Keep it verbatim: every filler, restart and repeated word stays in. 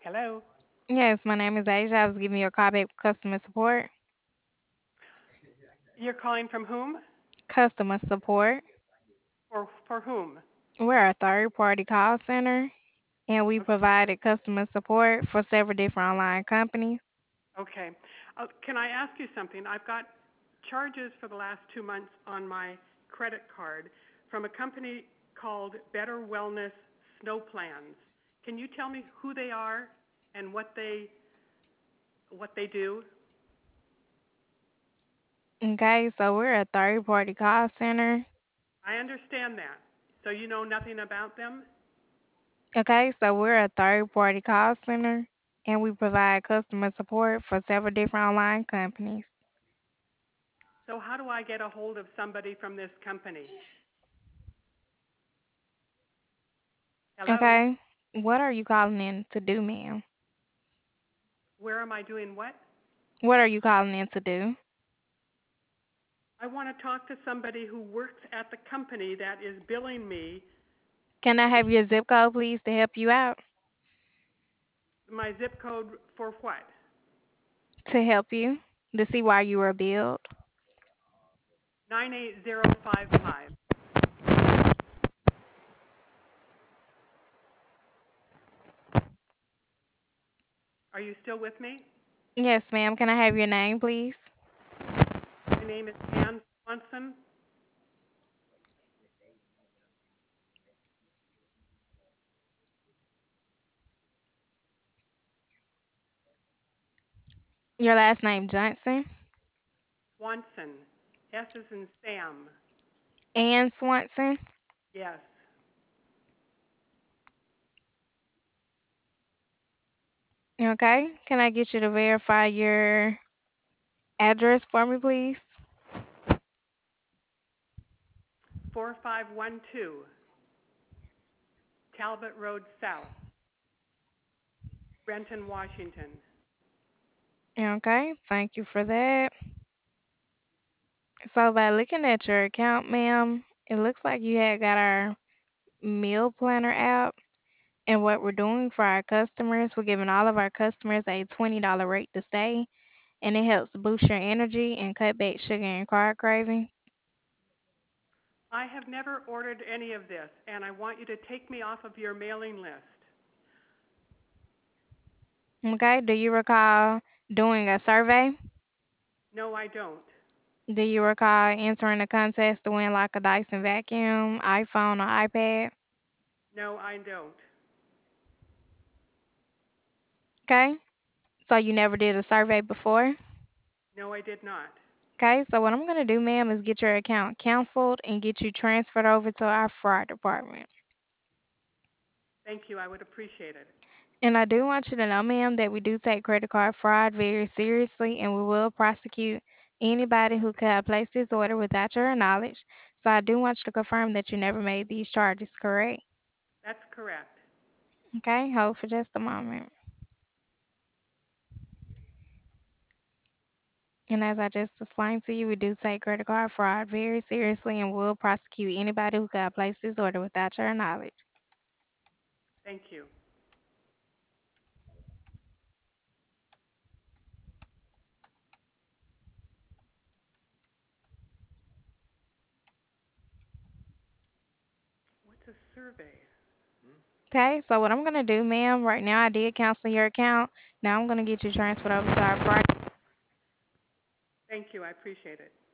Hello. Yes, my name is Asia. I was giving you a call back with customer support. You're calling from whom? Customer support. Or for whom? We're a third party call center and we Okay. provided customer support for several different online companies. Okay. Uh, can I ask you something? I've got charges for the last two months on my credit card from a company called Better Wellness Snow Plans. Can you tell me who they are and what they what they do? Okay, so we're a third party call center. I understand that. So you know nothing about them? Okay, so we're a third party call center and we provide customer support for several different online companies. So how do I get a hold of somebody from this company? Hello? Okay, what are you calling in to do, ma'am? Where am I doing what? What are you calling in to do? I want to talk to somebody who works at the company that is billing me. Can I have your zip code, please, to help you out? My zip code for what? To help you to see why you were billed. nine eight zero five five. Are you still with me? Yes, ma'am. Can I have your name, please? My name is Ann Swanson. Your last name, Johnson? Swanson. S is in Sam. Ann Swanson? Yes. Okay. Can I get you to verify your address for me, please? four five one two Talbot Road South, Renton, Washington. Okay. Thank you for that. So, by looking at your account, ma'am, it looks like you had got our meal planner app. And what we're doing for our customers, we're giving all of our customers a twenty dollars rate to stay, and it helps boost your energy and cut back sugar and carb craving. I have never ordered any of this, and I want you to take me off of your mailing list. Okay. Do you recall doing a survey? No, I don't. Do you recall entering a contest to win like a Dyson vacuum, iPhone, or iPad? No, I don't. Okay. So you never did a survey before? No, I did not. Okay. So what I'm going to do, ma'am, is get your account canceled and get you transferred over to our fraud department. Thank you. I would appreciate it. And I do want you to know, ma'am, that we do take credit card fraud very seriously and we will prosecute anybody who could have placed this order without your knowledge. So I do want you to confirm that you never made these charges, correct? That's correct. Okay. Hold for just a moment. And as I just explained to you, we do take credit card fraud very seriously and will prosecute anybody who could place this order without your knowledge. Thank you. What's a survey? Okay, so what I'm gonna do, ma'am, right now I did cancel your account. Now I'm gonna get you transferred over to our fraud. Thank you. I appreciate it.